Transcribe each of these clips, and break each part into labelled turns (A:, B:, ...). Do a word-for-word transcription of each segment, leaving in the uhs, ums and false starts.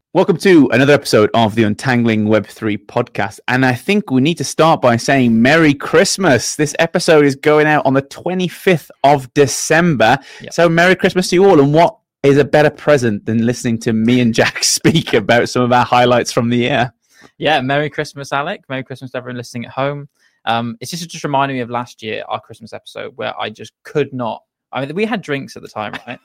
A: Welcome to another episode of the Untangling Web three podcast. And I think we need to start by saying Merry Christmas. This episode is going out on the twenty-fifth of December. Yep. So Merry Christmas to you all. And what is a better present than listening to me and Jack speak about some of our highlights from the year?
B: Yeah, Merry Christmas, Alec. Merry Christmas to everyone listening at home. Um, it's just, just reminding me of last year, our Christmas episode, where I just could not. I mean, we had drinks at the time, right?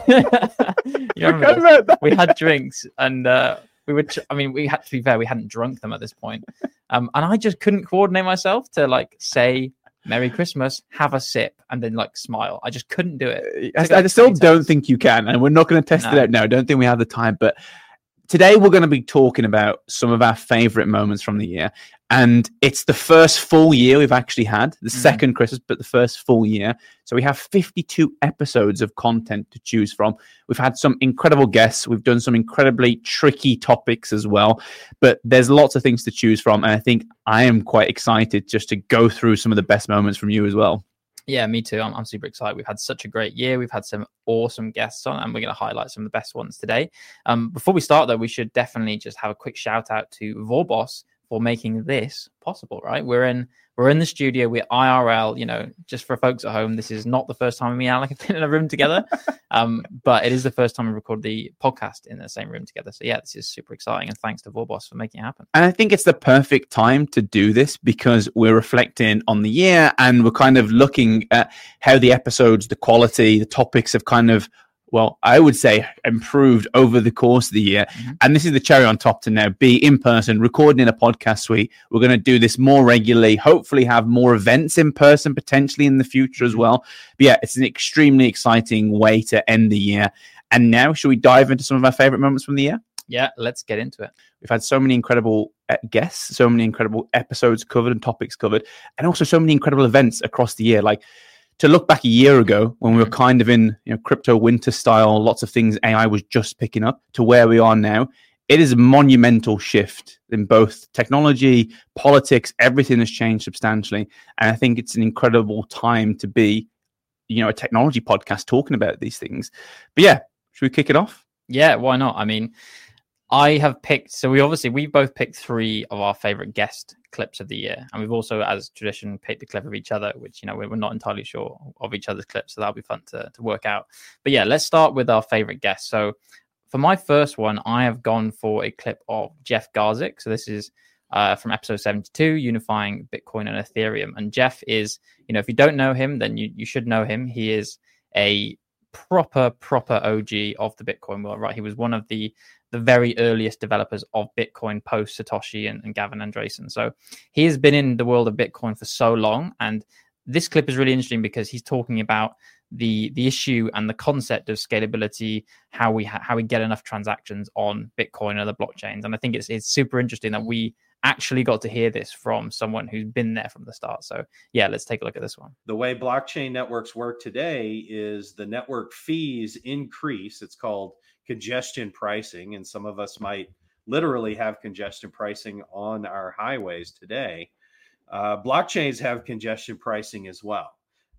B: you remember we had drinks and uh we would i mean we had to be fair, we hadn't drunk them at this point, um and I just couldn't coordinate myself to like say Merry Christmas, have a sip, and then like smile. I just couldn't do it.
A: I, I still don't think you can, and we're not going to test no. it out now. I don't think we have the time, but today we're going to be talking about some of our favorite moments from the year. And it's the first full year we've actually had, the mm-hmm. second Christmas, but the first full year. So we have fifty-two episodes of content to choose from. We've had some incredible guests. We've done some incredibly tricky topics as well. But there's lots of things to choose from. And I think I am quite excited just to go through some of the best moments from you as well.
B: Yeah, me too. I'm, I'm super excited. We've had such a great year. We've had some awesome guests on, and we're going to highlight some of the best ones today. Um, before we start, though, we should definitely just have a quick shout out to Vorbos for making this possible, right? We're in we're in the studio, we're I R L, you know, just for folks at home, this is not the first time me and Alec have been in a room together, um, but it is the first time we record the podcast in the same room together. So yeah, this is super exciting, and thanks to Vorbos for making it happen.
A: And I think it's the perfect time to do this because we're reflecting on the year and we're kind of looking at how the episodes, the quality, the topics have kind of, well, I would say improved over the course of the year. Mm-hmm. And this is the cherry on top to now be in person, recording in a podcast suite. We're going to do this more regularly, hopefully have more events in person, potentially in the future as well. But yeah, it's an extremely exciting way to end the year. And now, should we dive into some of our favorite moments from the year?
B: Yeah, let's get into it.
A: We've had so many incredible uh, guests, so many incredible episodes covered and topics covered, and also so many incredible events across the year. Like, to look back a year ago when we were kind of in, you know, crypto winter style, lots of things A I was just picking up, to where we are now, it is a monumental shift in both technology, politics, everything has changed substantially. And I think it's an incredible time to be, you know, a technology podcast talking about these things. But yeah, should we kick it off?
B: Yeah, why not? I mean, I have picked, so we obviously, we both picked three of our favorite guest clips of the year. And we've also, as tradition, picked the clip of each other, which, you know, we're not entirely sure of each other's clips. So that'll be fun to, to work out. But yeah, let's start with our favorite guest. So for my first one, I have gone for a clip of Jeff Garzik. So this is uh, from episode seventy-two, Unifying Bitcoin and Ethereum. And Jeff is, you know, if you don't know him, then you, you should know him. He is a proper, proper O G of the Bitcoin world, right? He was one of the the very earliest developers of Bitcoin post Satoshi and, and Gavin Andresen. So he has been in the world of Bitcoin for so long. And this clip is really interesting because he's talking about the the issue and the concept of scalability, how we ha- how we get enough transactions on Bitcoin and other blockchains. And I think it's it's super interesting that we actually got to hear this from someone who's been there from the start. So yeah, let's take a look at this one.
C: The way blockchain networks work today is the network fees increase. It's called congestion pricing. And some of us might literally have congestion pricing on our highways today. Uh, blockchains have congestion pricing as well.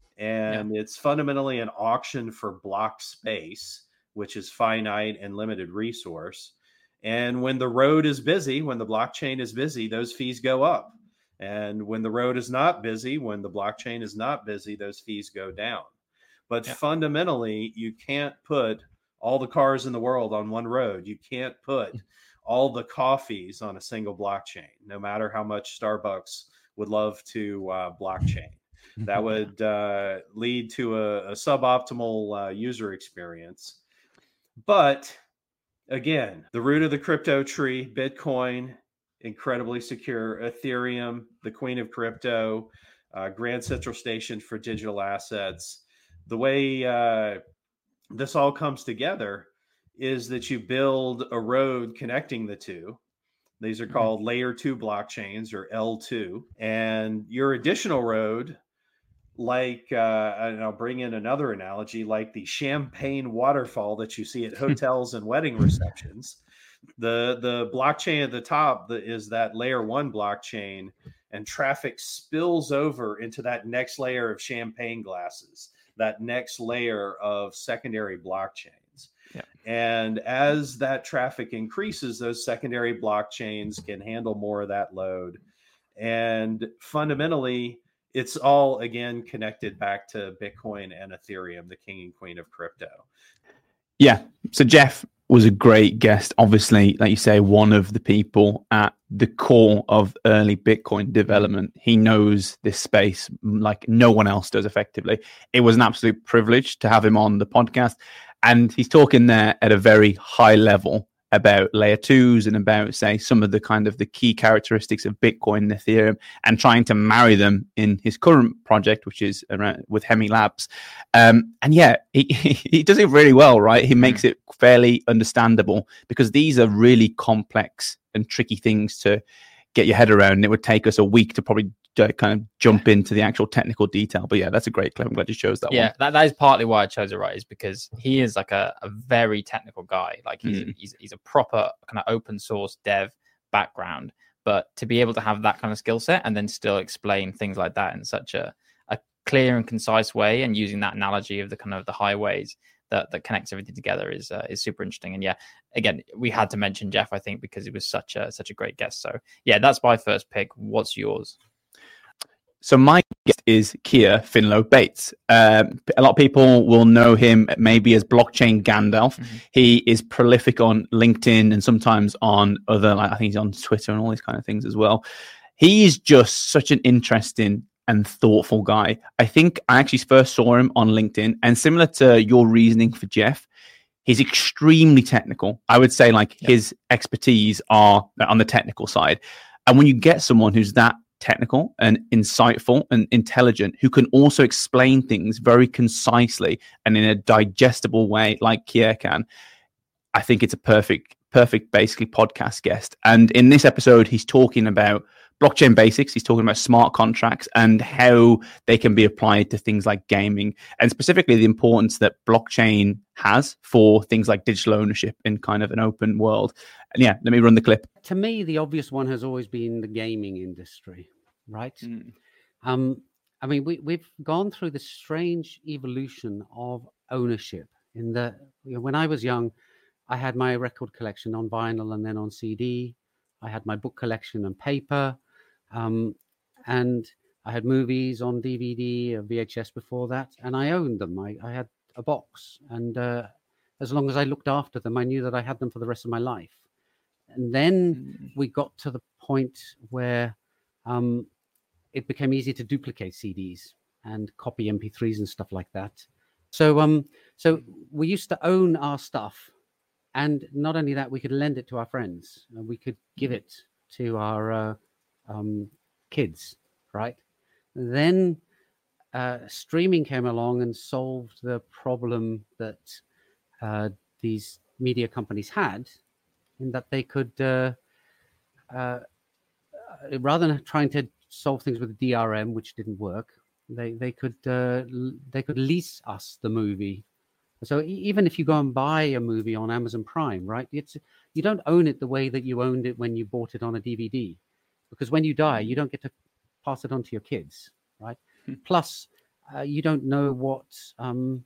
C: And yeah. It's fundamentally an auction for block space, which is finite and limited resource. And when the road is busy, when the blockchain is busy, those fees go up. And when the road is not busy, when the blockchain is not busy, those fees go down. But yeah. fundamentally, you can't put all the cars in the world on one road. You can't put all the coffees on a single blockchain, no matter how much Starbucks would love to uh, blockchain. That would uh, lead to a, a suboptimal uh, user experience. But again, the root of the crypto tree, Bitcoin, incredibly secure. Ethereum, the queen of crypto, uh, Grand Central Station for digital assets. The way uh, this all comes together is that you build a road connecting the two. These are called layer two blockchains, or L two. And your additional road, like, uh, and I'll bring in another analogy, like the champagne waterfall that you see at hotels and wedding receptions. The the blockchain at the top the, is that layer one blockchain, and traffic spills over into that next layer of champagne glasses, that next layer of secondary blockchains.
B: Yeah.
C: And as that traffic increases, those secondary blockchains can handle more of that load. And fundamentally, it's all, again, connected back to Bitcoin and Ethereum, the king and queen of crypto.
A: Yeah. So Jeff was a great guest. Obviously, like you say, one of the people at the core of early Bitcoin development. He knows this space like no one else does effectively. It was an absolute privilege to have him on the podcast. And he's talking there at a very high level about layer twos and about, say, some of the kind of the key characteristics of Bitcoin and Ethereum, and trying to marry them in his current project, which is around with Hemi Labs. Um, and yeah, he, he does it really well, right? He makes it fairly understandable, because these are really complex and tricky things to get your head around. And it would take us a week to probably kind of jump into the actual technical detail. But yeah, that's a great clip. I'm glad you chose that
B: yeah,
A: one.
B: that, that is partly why I chose it, right? Is because he is like a, a very technical guy. Like he's, mm. he's he's a proper kind of open source dev background. But to be able to have that kind of skill set and then still explain things like that in such a, a clear and concise way, and using that analogy of the kind of the highways that, that connects everything together is uh, is super interesting. And yeah, again, we had to mention Jeff, I think, because he was such a such a great guest. So yeah, that's my first pick. What's yours?
A: So my guest is Keir Finlow Bates. Um, a lot of people will know him maybe as Blockchain Gandalf. Mm-hmm. He is prolific on LinkedIn and sometimes on other, like I think he's on Twitter and all these kind of things as well. He is just such an interesting and thoughtful guy. I think I actually first saw him on LinkedIn, and similar to your reasoning for Jeff, he's extremely technical. I would say like yep. his expertise are on the technical side. And when you get someone who's that technical and insightful and intelligent, who can also explain things very concisely and in a digestible way like Keir can, I think it's a perfect, perfect basically podcast guest. And in this episode, he's talking about blockchain basics. He's talking about smart contracts and how they can be applied to things like gaming, and specifically the importance that blockchain has for things like digital ownership in kind of an open world. And yeah, let me run the clip.
D: To me, the obvious one has always been the gaming industry, right? Mm. Um, I mean, we, we've gone through this strange evolution of ownership. In the you know, when I was young, I had my record collection on vinyl and then on C D. I had my book collection on paper. Um, and I had movies on D V D or V H S before that, and I owned them. I, I had a box, and uh, as long as I looked after them, I knew that I had them for the rest of my life. And then mm. we got to the point where um, it became easy to duplicate C Ds and copy M P threes and stuff like that. So, um, so we used to own our stuff, and not only that, we could lend it to our friends, and we could give it to our uh, um, kids, right? Then uh, streaming came along and solved the problem that uh, these media companies had, in that they could, uh, uh, rather than trying to solve things with D R M, which didn't work, they they could uh, they could lease us the movie. So even if you go and buy a movie on Amazon Prime, right, it's you don't own it the way that you owned it when you bought it on a D V D, because when you die, you don't get to pass it on to your kids, right? Hmm. Plus, uh, you don't know what um,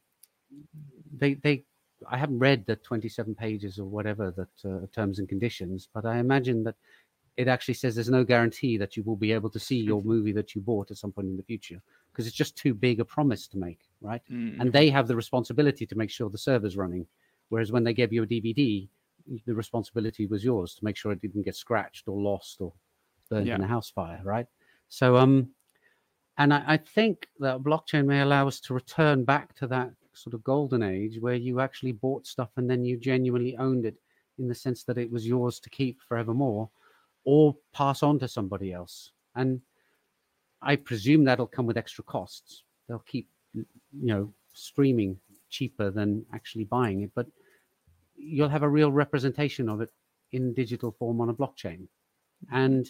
D: they they. I haven't read the twenty-seven pages or whatever that uh, terms and conditions, but I imagine that it actually says there's no guarantee that you will be able to see your movie that you bought at some point in the future, because it's just too big a promise to make, right? Mm. And they have the responsibility to make sure the server's running. Whereas when they gave you a D V D, the responsibility was yours to make sure it didn't get scratched or lost or burned yeah. in a house fire, right? So, um, and I, I think that blockchain may allow us to return back to that sort of golden age where you actually bought stuff and then you genuinely owned it, in the sense that it was yours to keep forevermore, or pass on to somebody else. And I presume that'll come with extra costs. They'll keep, you know, streaming cheaper than actually buying it, but you'll have a real representation of it in digital form on a blockchain. And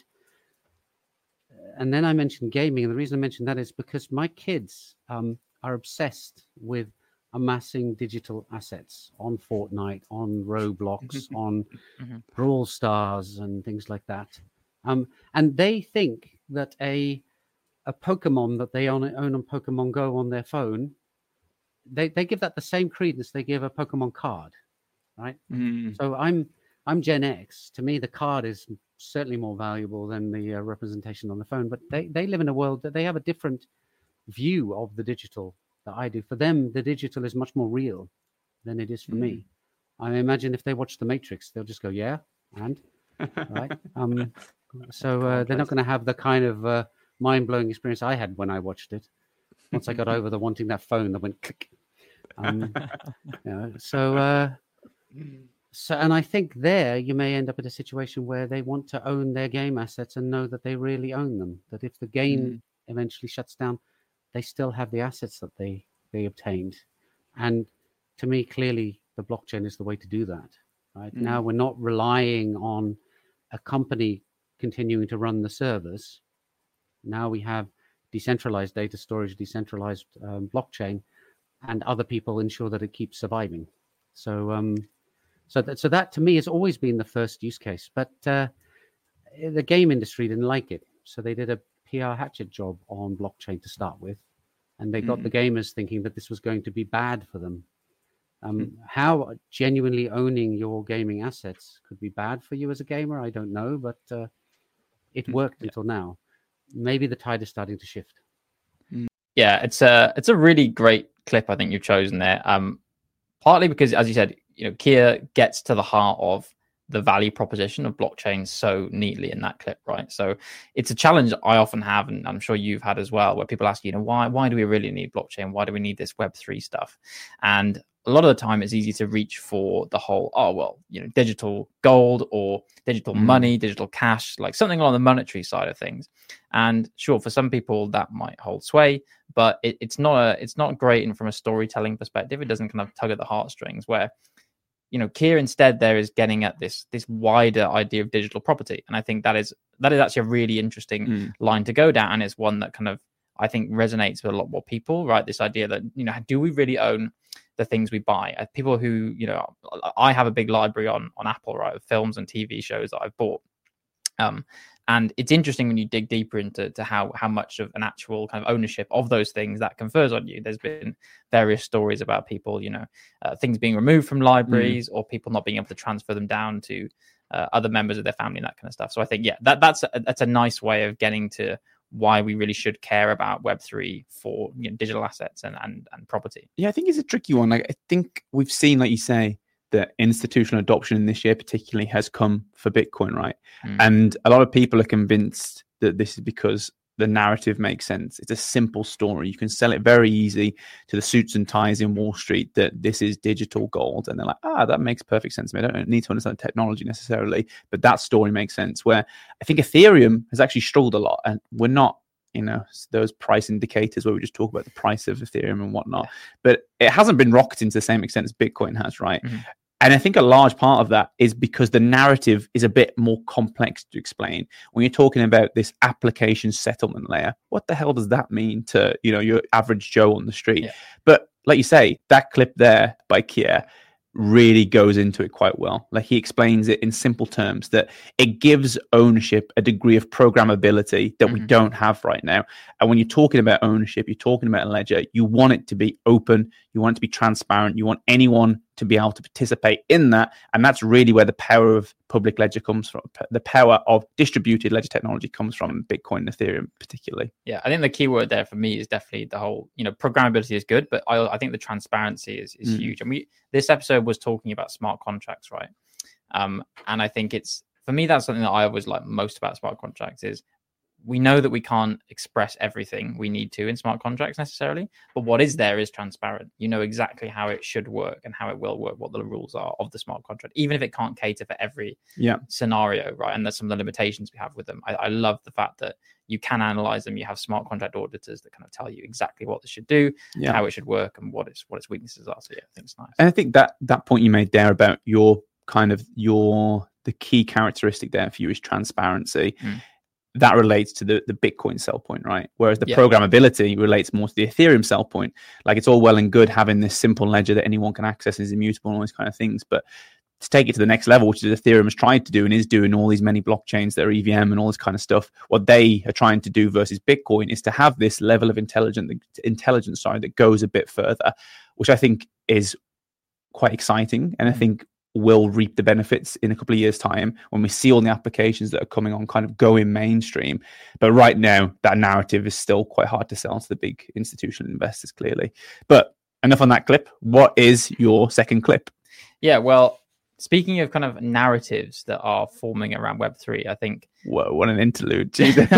D: and then I mentioned gaming, and the reason I mentioned that is because my kids um, are obsessed with amassing digital assets on Fortnite, on Roblox, on mm-hmm. Brawl Stars and things like that. Um, and they think that a a Pokemon that they own, own on Pokemon Go on their phone, they, they give that the same credence they give a Pokemon card. right?
A: Mm.
D: So I'm I'm Gen X. To me, the card is certainly more valuable than the uh, representation on the phone. But they, they live in a world that they have a different view of the digital that I do. For them, the digital is much more real than it is for mm. me. I imagine if they watch The Matrix, they'll just go, yeah, and right. Um, so uh, they're not going to have the kind of uh, mind-blowing experience I had when I watched it. Once I got over the wanting that phone that went click. Um, you know, so. Uh, So, and I think there you may end up in a situation where they want to own their game assets and know that they really own them. That if the game mm. eventually shuts down, they still have the assets that they, they obtained. And to me, clearly, the blockchain is the way to do that. Right mm. now, we're not relying on a company continuing to run the servers. Now we have decentralized data storage, decentralized um, blockchain, and other people ensure that it keeps surviving. So, um, So that, so that to me has always been the first use case, but uh, the game industry didn't like it. So they did a P R hatchet job on blockchain to start with, and they got mm. the gamers thinking that this was going to be bad for them. Um, mm. How genuinely owning your gaming assets could be bad for you as a gamer, I don't know, but uh, it worked yeah. until now. Maybe the tide is starting to shift.
B: Yeah, it's a it's a really great clip I think you've chosen there. Um, partly because, as you said, you know, Keir gets to the heart of the value proposition of blockchain so neatly in that clip, right? So it's a challenge I often have, and I'm sure you've had as well, where people ask, you know, why why do we really need blockchain? Why do we need this Web three stuff? And a lot of the time it's easy to reach for the whole, oh, well, you know, digital gold or digital mm. money, digital cash, like something along the monetary side of things. And sure, for some people that might hold sway, but it, it's not a, it's not great. And from a storytelling perspective, it doesn't kind of tug at the heartstrings where, you know, Keir instead there is getting at this this wider idea of digital property. And I think that is that is actually a really interesting mm. line to go down. And it's one that kind of, I think, resonates with a lot more people, right? This idea that, you know, do we really own the things we buy? Uh, people who, you know, I have a big library on on Apple, right, of films and T V shows that I've bought. Um, and it's interesting when you dig deeper into to how how much of an actual kind of ownership of those things that confers on you. There's been various stories about people, you know, uh, things being removed from libraries mm. or people not being able to transfer them down to uh, other members of their family and that kind of stuff. So I think, yeah, that that's a, that's a nice way of getting to why we really should care about Web three for, you know, digital assets and, and and property.
A: Yeah, I think it's a tricky one. Like, I think we've seen, like you say, that institutional adoption in this year particularly has come for Bitcoin, right? Mm. And a lot of people are convinced that this is because the narrative makes sense. It's a simple story. You can sell it very easy to the suits and ties in Wall Street that this is digital gold. And they're like, ah, that makes perfect sense to me. I don't need to understand technology necessarily, but that story makes sense. Where I think Ethereum has actually struggled a lot, and we're not, you know, those price indicators where we just talk about the price of Ethereum and whatnot, yeah. but it hasn't been rocketing to the same extent as Bitcoin has, right? Mm-hmm. And I think a large part of that is because the narrative is a bit more complex to explain. When you're talking about this application settlement layer, what the hell does that mean to, you know, your average Joe on the street? Yeah. But like you say, that clip there by Keir really goes into it quite well. Like, he explains it in simple terms that it gives ownership a degree of programmability that mm-hmm. we don't have right now. And when you're talking about ownership, you're talking about a ledger, you want it to be open, you want it to be transparent, you want anyone to be able to participate in that. And that's really where the power of public ledger comes from. The power of distributed ledger technology comes from Bitcoin and Ethereum particularly.
B: Yeah, I think the key word there for me is definitely the whole, you know, programmability is good, but I, I think the transparency is, is mm. huge. And we, this episode was talking about smart contracts, right? Um, and I think it's, for me, that's something that I always like most about smart contracts is we know that we can't express everything we need to in smart contracts necessarily, but what is there is transparent. You know exactly how it should work and how it will work, what the rules are of the smart contract, even if it can't cater for every yeah. scenario, right? And that's some of the limitations we have with them. I, I love the fact that you can analyze them. You have smart contract auditors that kind of tell you exactly what this should do, yeah. how it should work, and what its what its weaknesses are. So yeah, I think it's nice.
A: And I think that that point you made there about your kind of your the key characteristic there for you is transparency. Mm. That relates to the, the Bitcoin sell point, right? Whereas the yeah. programmability relates more to the Ethereum sell point. Like, it's all well and good having this simple ledger that anyone can access and is immutable and all these kind of things. But to take it to the next level, which is Ethereum has tried to do and is doing, all these many blockchains that are E V M and all this kind of stuff, what they are trying to do versus Bitcoin is to have this level of intelligence, intelligence, sorry, that goes a bit further, which I think is quite exciting. And I think will reap the benefits in a couple of years' time when we see all the applications that are coming on kind of going mainstream. But right now, that narrative is still quite hard to sell to the big institutional investors, clearly. But enough on that clip. What is your second clip?
B: Yeah, well, speaking of kind of narratives that are forming around Web three, I think...
A: Whoa, what an interlude.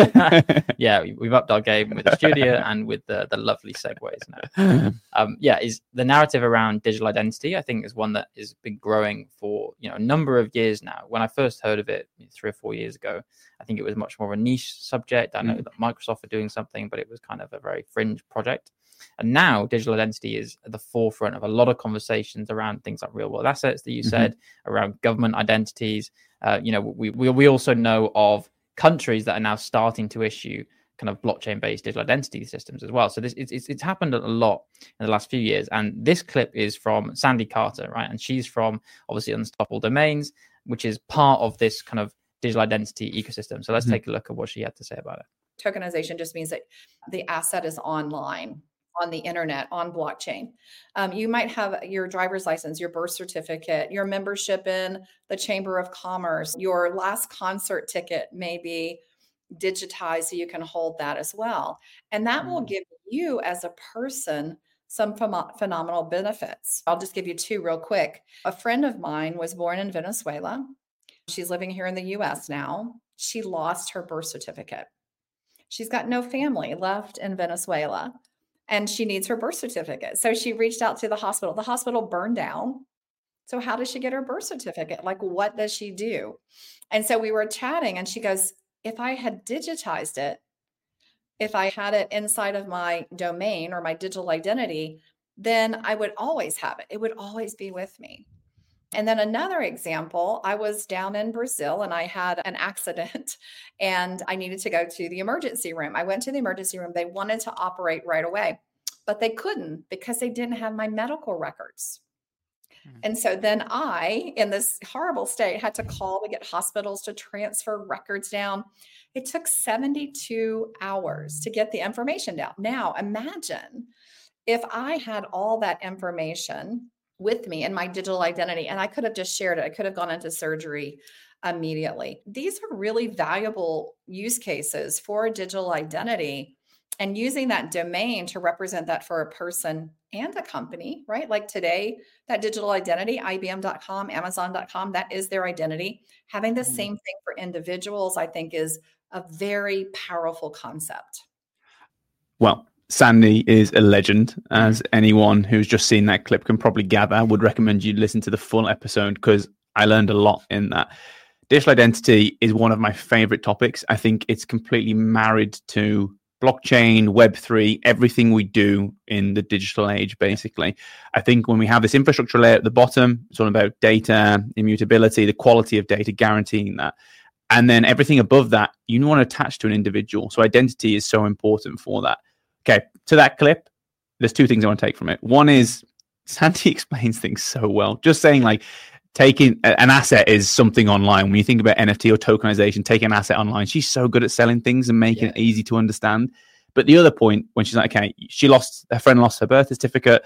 B: Yeah, we've upped our game with the studio and with the, the lovely segues now. Um, yeah, is the narrative around digital identity, I think, is one that has been growing for, you know, a number of years now. When I first heard of it three or four years ago, I think it was much more of a niche subject. I know mm. that Microsoft are doing something, but it was kind of a very fringe project. And now digital identity is at the forefront of a lot of conversations around things like real world assets that you mm-hmm. said, around government identities. Uh, you know, we, we we also know of countries that are now starting to issue kind of blockchain-based digital identity systems as well. So this it's, it's it's happened a lot in the last few years. And this clip is from Sandy Carter, right? And she's from obviously Unstoppable Domains, which is part of this kind of digital identity ecosystem. So let's mm-hmm. take a look at what she had to say about it.
E: Tokenization just means that the asset is online, on the internet, on blockchain. Um, you might have your driver's license, your birth certificate, your membership in the Chamber of Commerce, your last concert ticket may be digitized so you can hold that as well. And that mm. will give you as a person some ph- phenomenal benefits. I'll just give you two real quick. A friend of mine was born in Venezuela. She's living here in the U S now. She lost her birth certificate. She's got no family left in Venezuela. And she needs her birth certificate. So she reached out to the hospital. The hospital burned down. So how does she get her birth certificate? Like, what does she do? And so we were chatting and she goes, if I had digitized it, if I had it inside of my domain or my digital identity, then I would always have it. It would always be with me. And then another example, I was down in Brazil and I had an accident and I needed to go to the emergency room. I went to the emergency room. They wanted to operate right away, but they couldn't because they didn't have my medical records. Mm-hmm. And so then I, in this horrible state, had to call to get hospitals to transfer records down. It took seventy-two hours to get the information down. Now, imagine if I had all that information with me in my digital identity, and I could have just shared it. I could have gone into surgery immediately. These are really valuable use cases for a digital identity and using that domain to represent that for a person and a company, right? Like today, that digital identity, I B M dot com, Amazon dot com, that is their identity. Having the mm-hmm. same thing for individuals, I think, is a very powerful concept.
A: Well, Sandy is a legend, as anyone who's just seen that clip can probably gather. I would recommend you listen to the full episode because I learned a lot in that. Digital identity is one of my favorite topics. I think it's completely married to blockchain, Web three, everything we do in the digital age, basically. I think when we have this infrastructure layer at the bottom, it's all about data, immutability, the quality of data, guaranteeing that. And then everything above that, you want to attach to an individual. So identity is so important for that. Okay, to that clip, there's two things I want to take from it. One is Sandy explains things so well. Just saying like taking an asset is something online. When you think about N F T or tokenization, taking an asset online, she's so good at selling things and making yeah. it easy to understand. But the other point, when she's like, okay, she lost, her friend lost her birth certificate.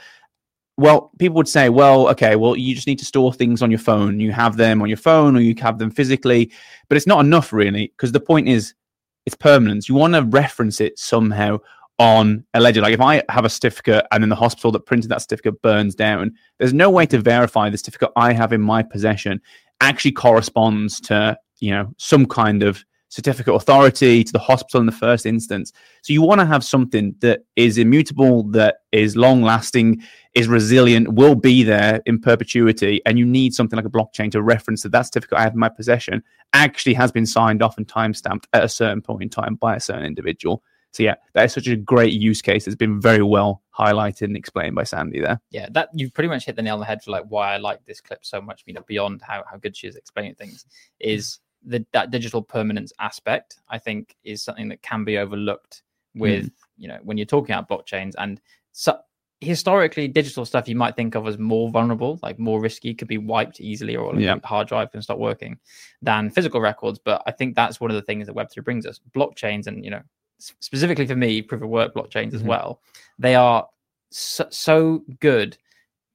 A: Well, people would say, well, okay, well, you just need to store things on your phone. You have them on your phone or you have them physically. But it's not enough really, because the point is it's permanence. You want to reference it somehow on a ledger. Like if I have a certificate and then the hospital that printed that certificate burns down, there's no way to verify the certificate I have in my possession actually corresponds to, you know, some kind of certificate authority, to the hospital in the first instance. So you want to have something that is immutable, that is long lasting, is resilient, will be there in perpetuity. And you need something like a blockchain to reference that that certificate I have in my possession actually has been signed off and timestamped at a certain point in time by a certain individual. So yeah, that is such a great use case. It's been very well highlighted and explained by Sandy there.
B: Yeah, that you've pretty much hit the nail on the head for like why I like this clip so much, you know, beyond how, how good she is explaining things, is the that digital permanence aspect, I think, is something that can be overlooked with, mm. you know, when you're talking about blockchains. And so historically, digital stuff you might think of as more vulnerable, like more risky, could be wiped easily, or like yeah. a hard drive can stop working, than physical records. But I think that's one of the things that Web three brings us. Blockchains, and, you know, specifically for me, proof of work blockchains mm-hmm. as well, they are so, so good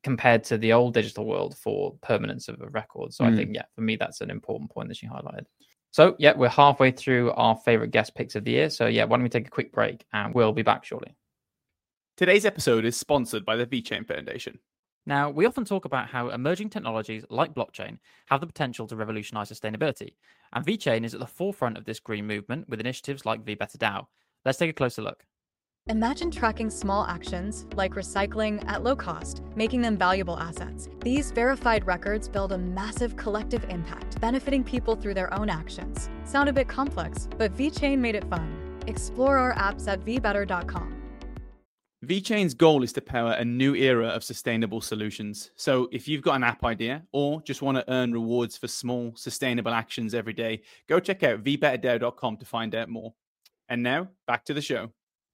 B: compared to the old digital world for permanence of a record. So
A: Mm.
B: I think, yeah, for me, that's an important point that you highlighted. So, yeah, we're halfway through our favorite guest picks of the year. So, yeah, why don't we take a quick break and we'll be back shortly.
A: Today's episode is sponsored by the VeChain Foundation.
B: Now, we often talk about how emerging technologies like blockchain have the potential to revolutionize sustainability. And VeChain is at the forefront of this green movement with initiatives like VBetterDAO. Let's take a closer look.
F: Imagine tracking small actions like recycling at low cost, making them valuable assets. These verified records build a massive collective impact, benefiting people through their own actions. Sound a bit complex, but VeChain made it fun. Explore our apps at v better dot com.
A: VeChain's goal is to power a new era of sustainable solutions. So if you've got an app idea or just want to earn rewards for small, sustainable actions every day, go check out v better dao dot com to find out more. And now, back to the show.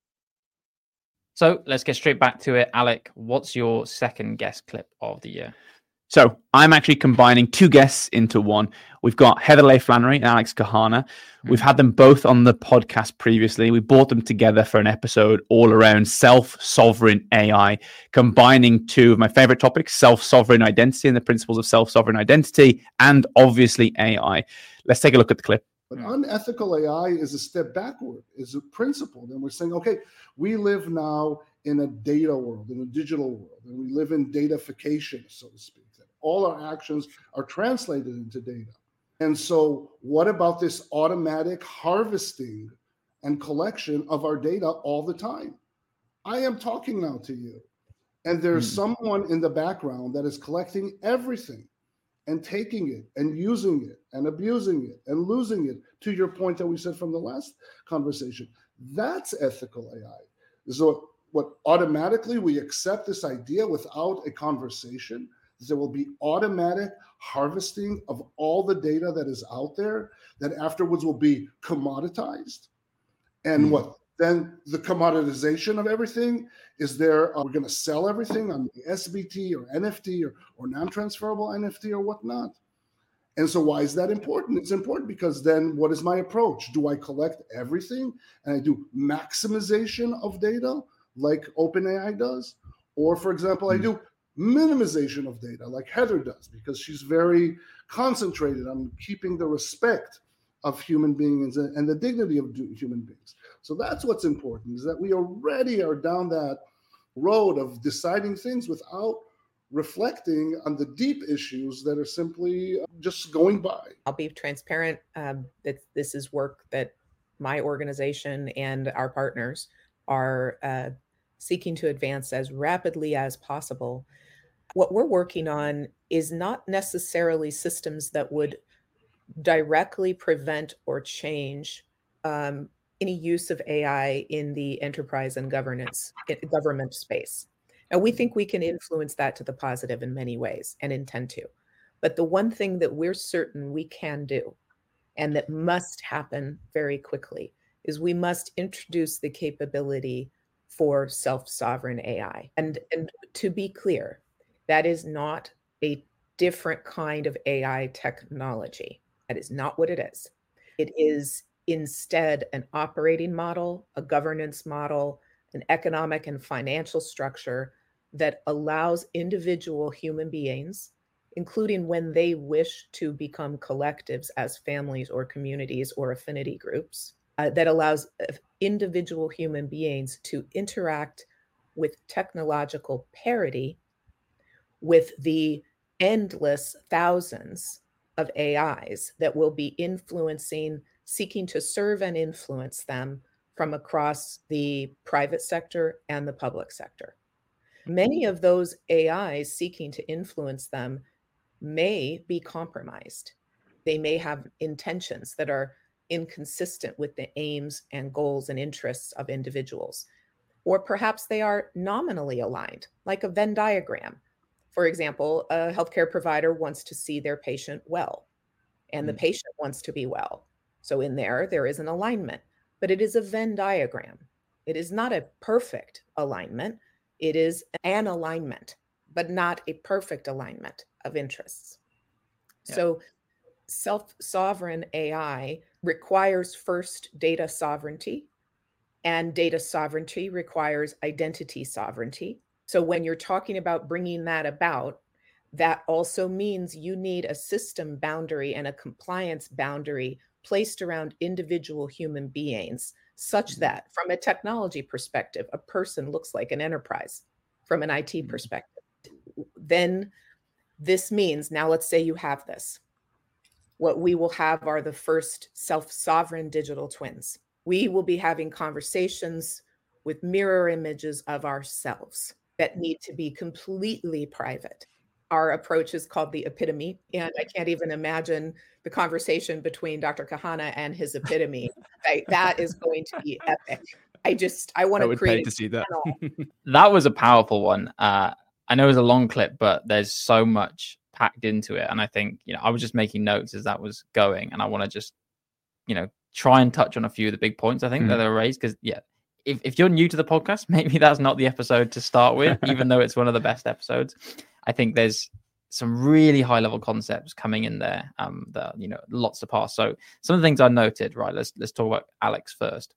B: So let's get straight back to it. Alec, what's your second guest clip of the year?
A: So I'm actually combining two guests into one. We've got Heather Leigh Flannery and Alex Kahana. We've had them both on the podcast previously. We brought them together for an episode all around self-sovereign A I, combining two of my favorite topics, self-sovereign identity and the principles of self-sovereign identity, and obviously A I. Let's take a look at the clip.
G: But unethical A I is a step backward, is a principle. And we're saying, okay, we live now in a data world, in a digital world, and we live in datafication, so to speak. That all our actions are translated into data. And so what about this automatic harvesting and collection of our data all the time? I am talking now to you, and there's hmm. someone in the background that is collecting everything and taking it and using it and abusing it and losing it, to your point that we said from the last conversation. That's ethical A I. So what automatically we accept this idea without a conversation, is there will be automatic harvesting of all the data that is out there that afterwards will be commoditized. And mm-hmm. what? Then the commoditization of everything is there. Uh, we're going to sell everything on S B T or N F T or, or non-transferable N F T or whatnot. And so why is that important? It's important because then what is my approach? Do I collect everything and I do maximization of data like OpenAI does? Or, for example, mm-hmm. I do minimization of data like Heather does because she's very concentrated on keeping the respect of human beings and the dignity of human beings. So that's what's important, is that we already are down that road of deciding things without reflecting on the deep issues that are simply just going by.
H: I'll be transparent um, that this is work that my organization and our partners are uh, seeking to advance as rapidly as possible. What we're working on is not necessarily systems that would directly prevent or change um, any use of A I in the enterprise and governance government space. And we think we can influence that to the positive in many ways and intend to. But the one thing that we're certain we can do, and that must happen very quickly, is we must introduce the capability for self-sovereign A I. And, and to be clear, that is not a different kind of A I technology. That is not what it is. It is instead an operating model, a governance model, an economic and financial structure that allows individual human beings, including when they wish to become collectives as families or communities or affinity groups, uh, that allows individual human beings to interact with technological parity with the endless thousands of A Is that will be influencing, seeking to serve and influence them from across the private sector and the public sector. Many of those A Is seeking to influence them may be compromised. They may have intentions that are inconsistent with the aims and goals and interests of individuals. Or perhaps they are nominally aligned, like a Venn diagram. For example, a healthcare provider wants to see their patient well, and the patient wants to be well. So in there, there is an alignment, but it is a Venn diagram. It is not a perfect alignment. It is an alignment, but not a perfect alignment of interests. Yeah. So self-sovereign A I requires first data sovereignty, and data sovereignty requires identity sovereignty. So when you're talking about bringing that about, that also means you need a system boundary and a compliance boundary placed around individual human beings, such that from a technology perspective, a person looks like an enterprise from an I T perspective. Then this means, now let's say you have this. What we will have are the first self-sovereign digital twins. We will be having conversations with mirror images of ourselves that need to be completely private. Our approach is called the epitome, and I can't even imagine the conversation between Doctor Kahana and his epitome. Right? That is going to be epic. I just, I want
A: I
H: to
A: would
H: create
A: pay to see that.
B: That was a powerful one. Uh, I know it was a long clip, but there's so much packed into it. And I think, you know, I was just making notes as that was going, and I want to just, you know, try and touch on a few of the big points I think mm. that are raised. Because, yeah, if, if you're new to the podcast, maybe that's not the episode to start with, even though it's one of the best episodes. I think there's some really high level concepts coming in there um, that, you know, lots to pass. So some of the things I noted, right, let's let's talk about Alex first.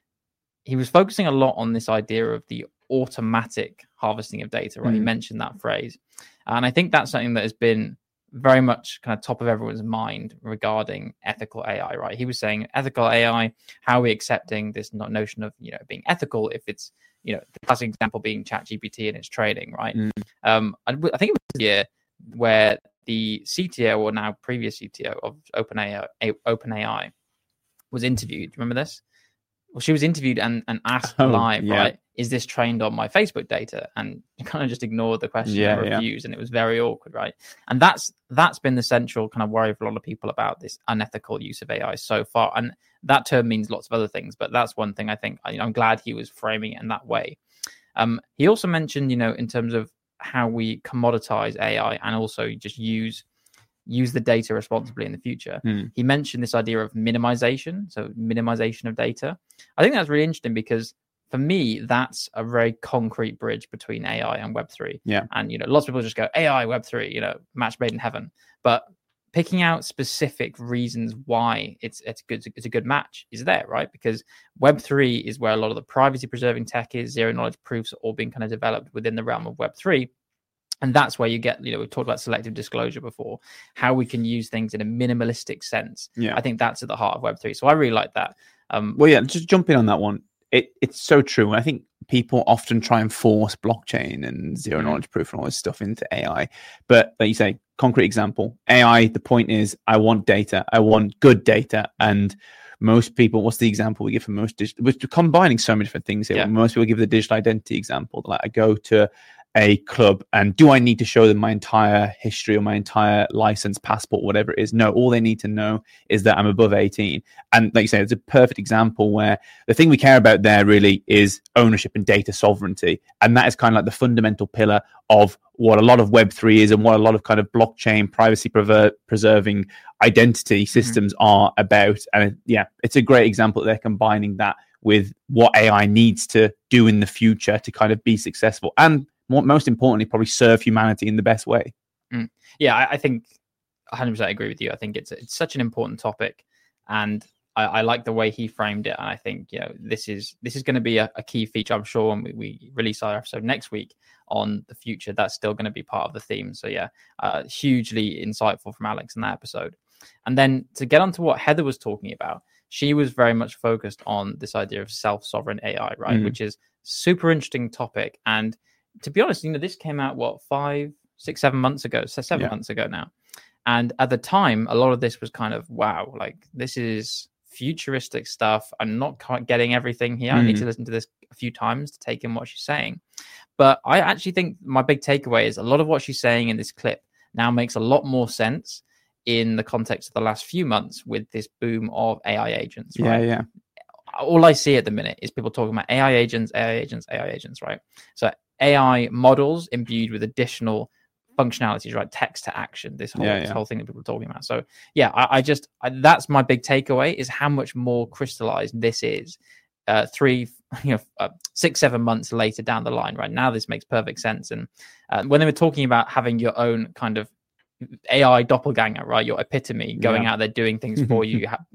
B: He was focusing a lot on this idea of the automatic harvesting of data, right? Mm. He mentioned that phrase. And I think that's something that has been very much kind of top of everyone's mind regarding ethical A I, right? He was saying ethical A I, how are we accepting this notion of, you know, being ethical if it's, you know, the classic example being ChatGPT and its training, right? Mm. Um, I, I think it was a year where the C T O, or now previous C T O of OpenAI, OpenAI was interviewed. Remember this? Well, she was interviewed and, and asked oh, live, yeah. right? Is this trained on my Facebook data? And you kind of just ignored the question yeah, and reviews, yeah. and it was very awkward, right? And that's that's been the central kind of worry for a lot of people about this unethical use of A I so far. And that term means lots of other things, but that's one thing I think, you know, I'm glad he was framing it in that way. Um, he also mentioned, you know, in terms of how we commoditize A I and also just use use the data responsibly in the future. Mm. He mentioned this idea of minimization, so minimization of data. I think that's really interesting because for me, that's a very concrete bridge between A I and Web three.
A: Yeah.
B: And, you know, lots of people just go A I, Web three, you know, match made in heaven. But picking out specific reasons why it's it's good it's a good match is there, right? Because Web three is where a lot of the privacy preserving tech is. Zero knowledge proofs are all being kind of developed within the realm of Web three. And that's where you get, you know, we've talked about selective disclosure before, how we can use things in a minimalistic sense.
A: Yeah.
B: I think that's at the heart of Web three. So I really like that. Um,
A: well, yeah, just jump in on that one. It, it's so true. I think people often try and force blockchain and zero mm-hmm. knowledge proof and all this stuff into A I. But like you say, concrete example, A I, the point is I want data. I want good data. And most people, what's the example we give for most digital? We're combining so many different things here. Yeah. Most people give the digital identity example. Like I go to a club and do I need to show them my entire history or my entire license, passport, whatever it is? No, all they need to know is that I'm above eighteen. And like you say, it's a perfect example where the thing we care about there really is ownership and data sovereignty. And that is kind of like the fundamental pillar of what a lot of Web three is and what a lot of kind of blockchain privacy prever- preserving identity systems mm-hmm. are about. And yeah, it's a great example that they're combining that with what A I needs to do in the future to kind of be successful. And most importantly, probably serve humanity in the best way.
B: Mm. Yeah, I, I think one hundred percent agree with you. I think it's it's such an important topic, and I, I like the way he framed it. And I think, you know, this is this is going to be a, a key feature, I'm sure, when we, we release our episode next week on the future. That's still going to be part of the theme. So yeah, uh, hugely insightful from Alex in that episode. And then to get onto what Heather was talking about, she was very much focused on this idea of self-sovereign A I, right? Mm-hmm. Which is super interesting topic. And to be honest, you know, this came out, what, five, six, seven months ago, so seven yeah. months ago now. And at the time, a lot of this was kind of, wow, like this is futuristic stuff. I'm not quite getting everything here. Mm. I need to listen to this a few times to take in what she's saying. But I actually think my big takeaway is a lot of what she's saying in this clip now makes a lot more sense in the context of the last few months with this boom of A I agents. Right?
A: Yeah, yeah.
B: All I see at the minute is people talking about A I agents, A I agents, A I agents, right? So A I models imbued with additional functionalities, right? Text to action, this whole, yeah, yeah. this whole thing that people are talking about. So yeah, I, I just, I, that's my big takeaway is how much more crystallized this is uh, three, you know, uh, six, seven months later down the line, right? Now this makes perfect sense. And uh, when they were talking about having your own kind of A I doppelganger, right? Your epitome going yeah. out there doing things for you, ha-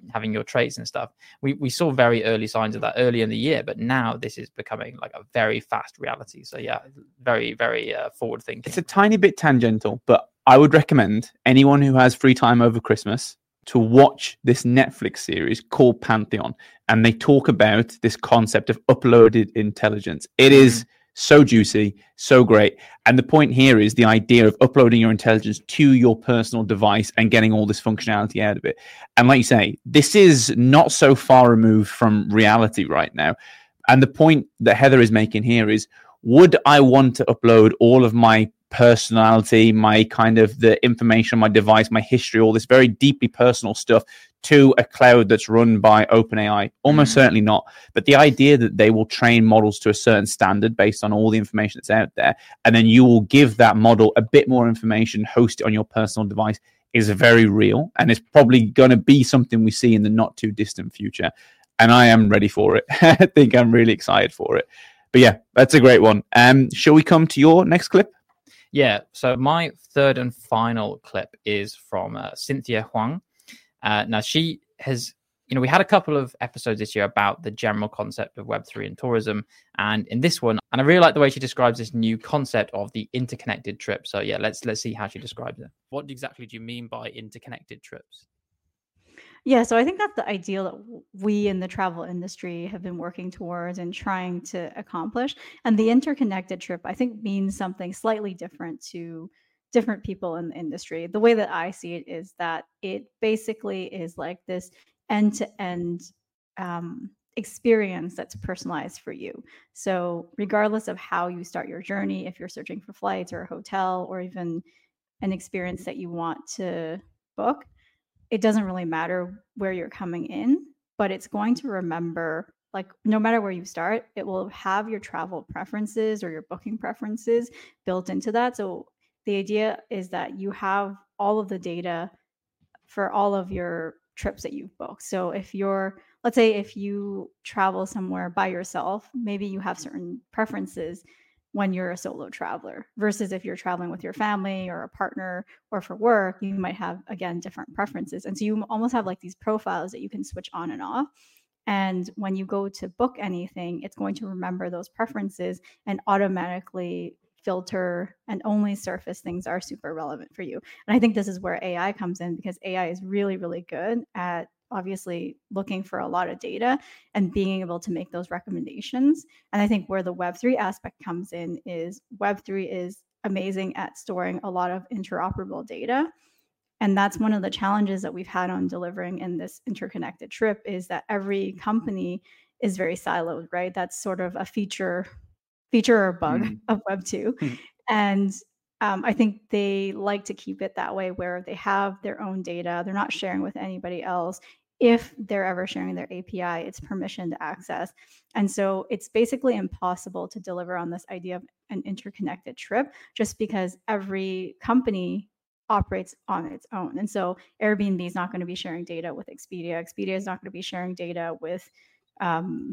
B: having your trades and stuff. We we saw very early signs of that early in the year, but now this is becoming like a very fast reality. So yeah, very, very uh, forward thinking.
A: It's a tiny bit tangential, but I would recommend anyone who has free time over Christmas to watch this Netflix series called Pantheon. And they talk about this concept of uploaded intelligence. It mm-hmm. is so juicy, so great. And the point here is the idea of uploading your intelligence to your personal device and getting all this functionality out of it. And like you say, this is not so far removed from reality right now. And the point that Heather is making here is, would I want to upload all of my personality, my kind of the information on my device, my history, all this very deeply personal stuff to a cloud that's run by OpenAI? Almost mm. certainly not. But the idea that they will train models to a certain standard based on all the information that's out there, and then you will give that model a bit more information, host it on your personal device, is very real. And it's probably going to be something we see in the not too distant future. And I am ready for it. I think I'm really excited for it. But yeah, that's a great one. Um, shall we come to your next clip?
B: Yeah, so my third and final clip is from uh, Cynthia Huang. Uh, now, she has, you know, we had a couple of episodes this year about the general concept of Web three and tourism. And in this one, and I really like the way she describes this new concept of the interconnected trip. So yeah, let's let's see how she describes it. What exactly do you mean by interconnected trips?
I: Yeah, so I think that's the ideal that we in the travel industry have been working towards and trying to accomplish. And the interconnected trip, I think, means something slightly different to different people in the industry. The way that I see it is that it basically is like this end-to-end um, experience that's personalized for you. So regardless of how you start your journey, if you're searching for flights or a hotel or even an experience that you want to book, it doesn't really matter where you're coming in, but it's going to remember, like, no matter where you start, it will have your travel preferences or your booking preferences built into that. So the idea is that you have all of the data for all of your trips that you've booked. So if you're, let's say if you travel somewhere by yourself, maybe you have certain preferences when you're a solo traveler versus if you're traveling with your family or a partner or for work, you might have, again, different preferences. And so you almost have like these profiles that you can switch on and off. And when you go to book anything, it's going to remember those preferences and automatically filter and only surface things that are super relevant for you. And I think this is where A I comes in, because A I is really, really good at obviously looking for a lot of data and being able to make those recommendations. And I think where the Web three aspect comes in is Web three is amazing at storing a lot of interoperable data. And that's one of the challenges that we've had on delivering in this interconnected trip, is that every company is very siloed, right? That's sort of a feature, feature or bug mm. of Web two. Mm. And Um, I think they like to keep it that way, where they have their own data. They're not sharing with anybody else. If they're ever sharing their A P I, it's permission to access. And so it's basically impossible to deliver on this idea of an interconnected trip, just because every company operates on its own. And so Airbnb is not going to be sharing data with Expedia. Expedia is not going to be sharing data with, um,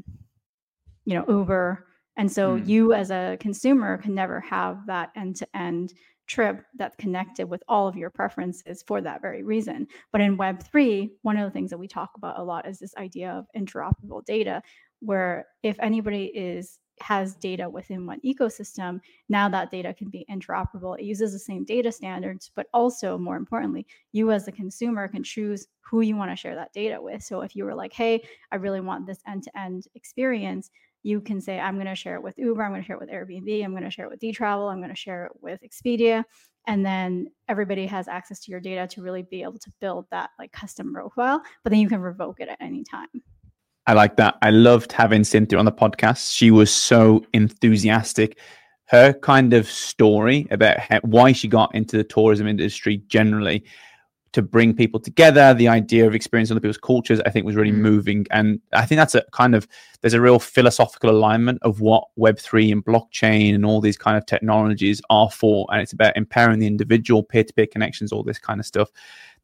I: you know, Uber. And so mm. you as a consumer can never have that end-to-end trip that's connected with all of your preferences for that very reason. But in Web three, one of the things that we talk about a lot is this idea of interoperable data, where if anybody is has data within one ecosystem, now that data can be interoperable. It uses the same data standards, but also more importantly, you as the consumer can choose who you want to share that data with. So if you were like, hey, I really want this end-to-end experience, you can say, I'm going to share it with Uber, I'm going to share it with Airbnb, I'm going to share it with dTravel, I'm going to share it with Expedia. And then everybody has access to your data to really be able to build that like custom profile, but then you can revoke it at any time.
A: I like that. I loved having Cynthia on the podcast. She was so enthusiastic. Her kind of story about how, why she got into the tourism industry generally, to bring people together, the idea of experiencing other people's cultures, I think was really moving. And I think that's a kind of, there's a real philosophical alignment of what Web three and blockchain and all these kind of technologies are for. And it's about empowering the individual, peer-to-peer connections, all this kind of stuff.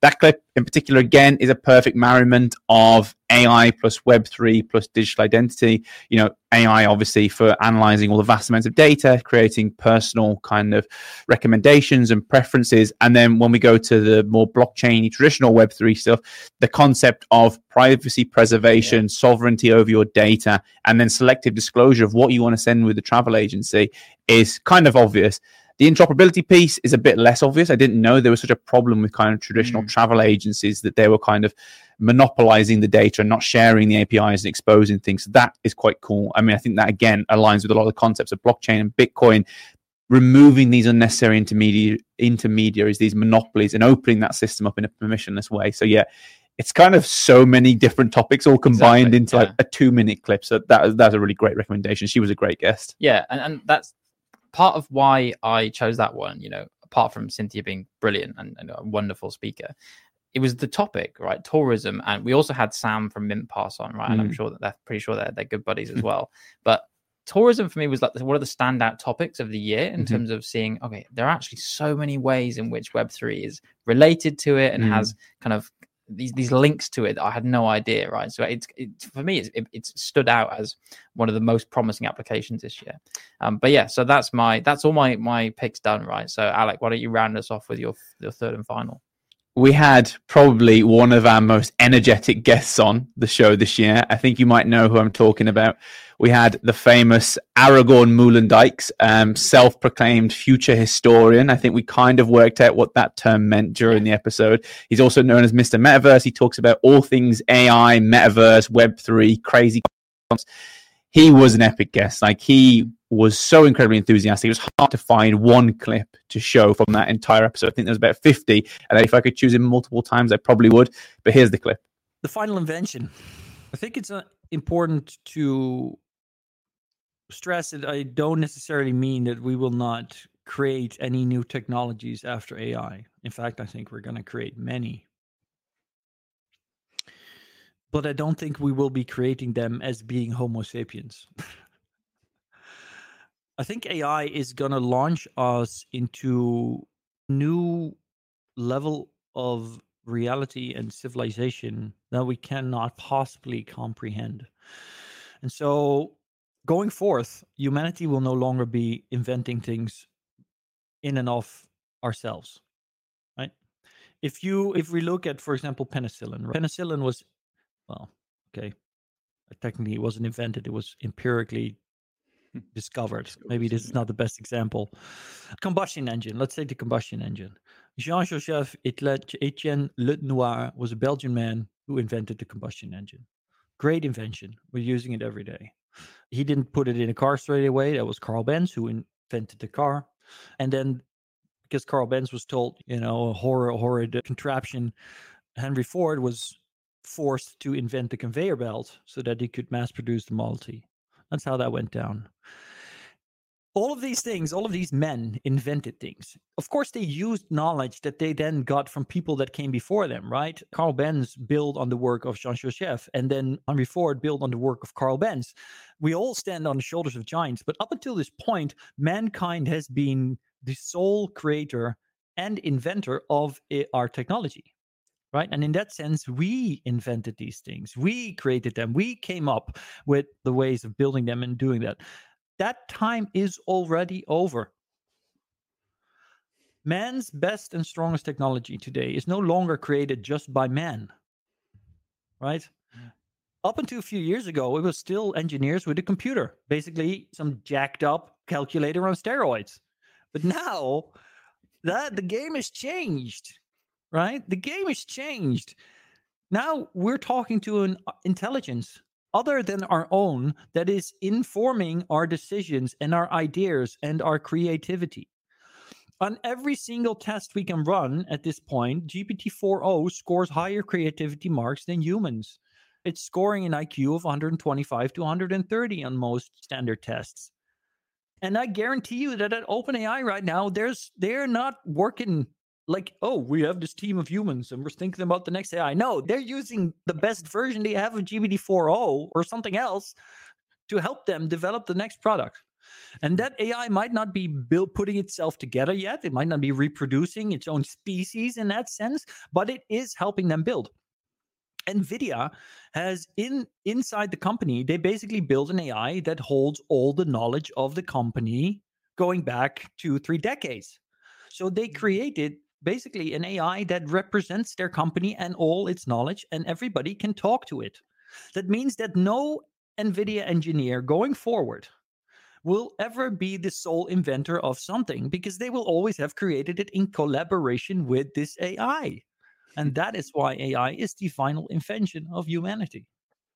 A: that clip in particular, again, is a perfect merriment of A I plus Web three plus digital identity. You know, A I obviously for analyzing all the vast amounts of data, creating personal kind of recommendations and preferences. And then when we go to the more blockchain traditional Web three stuff, the concept of privacy preservation, yeah. sovereignty over your data, and then selective disclosure of what you want to send with the travel agency is kind of obvious. The interoperability piece is a bit less obvious. I didn't know there was such a problem with kind of traditional mm. travel agencies, that they were kind of monopolizing the data and not sharing the A P Is and exposing things. So that is quite cool. I mean, I think that, again, aligns with a lot of the concepts of blockchain and Bitcoin, removing these unnecessary intermediary intermediaries, these monopolies, and opening that system up in a permissionless way. So, yeah, it's kind of so many different topics all combined exactly, into yeah. like a two-minute clip. So that, that's a really great recommendation. She was a great guest.
B: Yeah, and, and that's part of why I chose that one, you know, apart from Cynthia being brilliant and, and a wonderful speaker. It was the topic, right? Tourism. And we also had Sam from MintPass on, right? And mm. I'm sure that they're pretty sure that they're good buddies as well. But tourism for me was like one of the standout topics of the year in mm-hmm. terms of seeing, okay, there are actually so many ways in which Web three is related to it and mm. has kind of these these links to it that I had no idea, right? So it's it, for me, it's it, it's stood out as one of the most promising applications this year. Um, but yeah, so that's my that's all my my picks done, right? So Alec, why don't you round us off with your your third and final?
A: We had probably one of our most energetic guests on the show this year. I think you might know who I'm talking about. We had the famous Aragorn Moulendijks, um, self-proclaimed future historian. I think we kind of worked out what that term meant during the episode. He's also known as Mister Metaverse. He talks about all things A I, Metaverse, Web three, crazy concepts. He was an epic guest. Like, he was so incredibly enthusiastic. It was hard to find one clip to show from that entire episode. I think there's about fifty. And if I could choose him multiple times, I probably would. But here's the clip.
J: The final invention. I think it's uh, important to stress that I don't necessarily mean that we will not create any new technologies after A I. In fact, I think we're going to create many. But I don't think we will be creating them as being Homo sapiens. I think A I is going to launch us into new level of reality and civilization that we cannot possibly comprehend. And so going forth, humanity will no longer be inventing things in and of ourselves, right? If you, if we look at, for example, penicillin, right? Penicillin was, well, okay, technically it wasn't invented, it was empirically discovered. Maybe this is not the best example. Combustion engine. Let's say the combustion engine. Jean-Joseph Etienne Lenoir was a Belgian man who invented the combustion engine. Great invention. We're using it every day. He didn't put it in a car straight away. That was Carl Benz who invented the car. And then, because Carl Benz was told, you know, a horror, horrid contraption, Henry Ford was forced to invent the conveyor belt so that he could mass produce the Model T. That's how that went down. All of these things, all of these men invented things. Of course, they used knowledge that they then got from people that came before them, right? Carl Benz built on the work of Jean-Joseph, and then Henry Ford built on the work of Carl Benz. We all stand on the shoulders of giants, but up until this point, mankind has been the sole creator and inventor of our technology. Right. And in that sense, we invented these things. We created them. We came up with the ways of building them and doing that. That time is already over. Man's best and strongest technology today is no longer created just by man. Right? Yeah. Up until a few years ago, it was still engineers with a computer, basically some jacked up calculator on steroids. But now that the game has changed. Right? The game has changed. Now we're talking to an intelligence other than our own that is informing our decisions and our ideas and our creativity. On every single test we can run at this point, G P T four point oh scores higher creativity marks than humans. It's scoring an I Q of one hundred twenty-five to one hundred thirty on most standard tests. And I guarantee you that at OpenAI right now, there's they're not working like, oh, we have this team of humans and we're thinking about the next A I. No, they're using the best version they have of G P T four point oh or something else to help them develop the next product. And that A I might not be built, putting itself together yet. It might not be reproducing its own species in that sense, but it is helping them build. NVIDIA has in inside the company, they basically build an A I that holds all the knowledge of the company going back two, three decades. So they created basically an A I that represents their company and all its knowledge, and everybody can talk to it. That means that no NVIDIA engineer going forward will ever be the sole inventor of something, because they will always have created it in collaboration with this A I. And that is why A I is the final invention of humanity.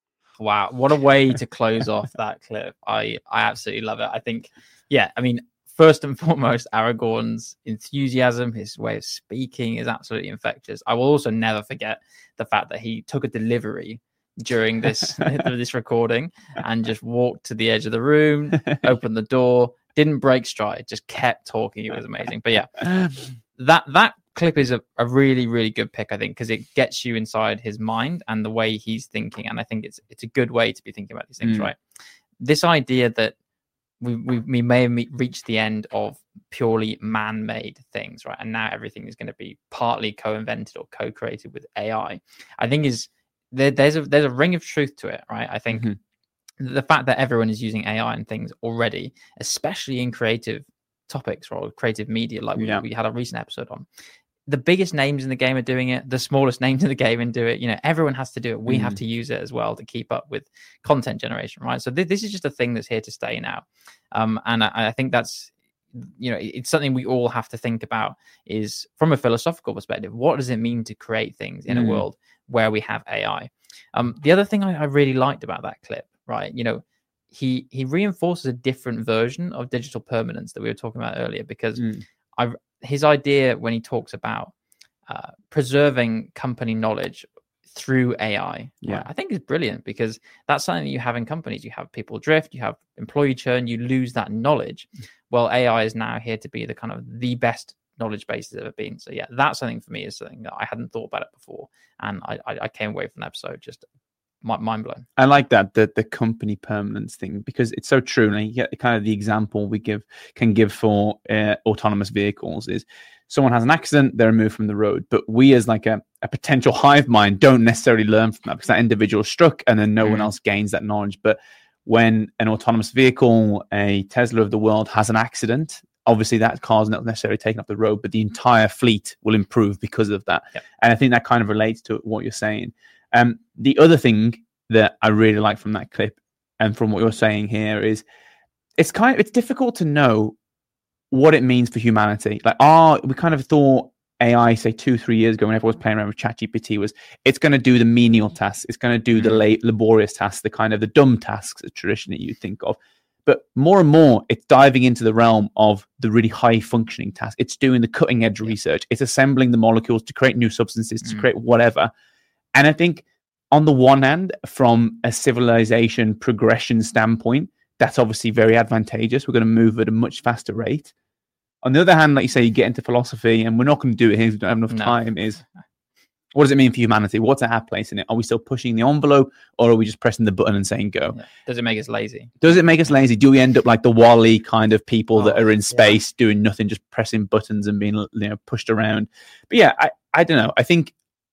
B: Wow, what a way to close off that clip. I, I absolutely love it. I think, yeah, I mean, first and foremost, Aragorn's enthusiasm, his way of speaking is absolutely infectious. I will also never forget the fact that he took a delivery during this this recording and just walked to the edge of the room, opened the door, didn't break stride, just kept talking. It was amazing. But yeah, that that clip is a, a really, really good pick, I think, because it gets you inside his mind and the way he's thinking. And I think it's it's a good way to be thinking about these things, mm. right? This idea that we, we we may have reached the end of purely man-made things, right? And now everything is going to be partly co-invented or co-created with A I, I think is there, there's a there's a ring of truth to it, right? I think mm-hmm. the fact that everyone is using A I and things already, especially in creative topics or creative media, like yeah. we, we had a recent episode on, the biggest names in the game are doing it. The smallest names in the game and do it. You know, everyone has to do it. We mm. have to use it as well to keep up with content generation, right? So th- this is just a thing that's here to stay now. Um, and I, I think that's, you know, it's something we all have to think about is from a philosophical perspective, what does it mean to create things in mm. a world where we have A I? Um, the other thing I, I really liked about that clip, right? You know, he, he reinforces a different version of digital permanence that we were talking about earlier, because mm. I, his idea when he talks about uh, preserving company knowledge through A I, yeah, right, I think is brilliant, because that's something that you have in companies. You have people drift, you have employee churn, you lose that knowledge. Well, A I is now here to be the kind of the best knowledge base it's ever been. So yeah, that's something for me is something that I hadn't thought about it before, and I, I, I came away from the episode just mind blown.
A: I like that the the company permanence thing, because it's so true. And you get kind of the example we give can give for uh, autonomous vehicles is someone has an accident, they're removed from the road, but we as like a, a potential hive mind don't necessarily learn from that, because that individual is struck and then no mm. one else gains that knowledge. But when an autonomous vehicle, a Tesla of the world, has an accident, obviously that car's not necessarily taken off the road, but the entire fleet will improve because of that. Yep. And I think that kind of relates to what you're saying. Um, the other thing that I really like from that clip and from what you're saying here is it's kind of, it's difficult to know what it means for humanity. Like, ah, we kind of thought A I, say two, three years ago when everyone was playing around with ChatGPT, was it's going to do the menial tasks. It's going to do the late, laborious tasks, the kind of the dumb tasks that traditionally you think of. But more and more, it's diving into the realm of the really high functioning tasks. It's doing the cutting edge research. It's assembling the molecules to create new substances, to mm. create whatever. And I think on the one hand, from a civilization progression standpoint, that's obviously very advantageous. We're going to move at a much faster rate. On the other hand, like you say, you get into philosophy, and we're not going to do it here because we don't have enough no. time, is what does it mean for humanity? What's our place in it? Are we still pushing the envelope, or are we just pressing the button and saying go?
B: Yeah. Does it make us lazy?
A: Does it make us lazy? Do we end up like the WALL-E kind of people oh, that are in space yeah. doing nothing, just pressing buttons and being, you know, pushed around? But yeah, I, I don't know. I think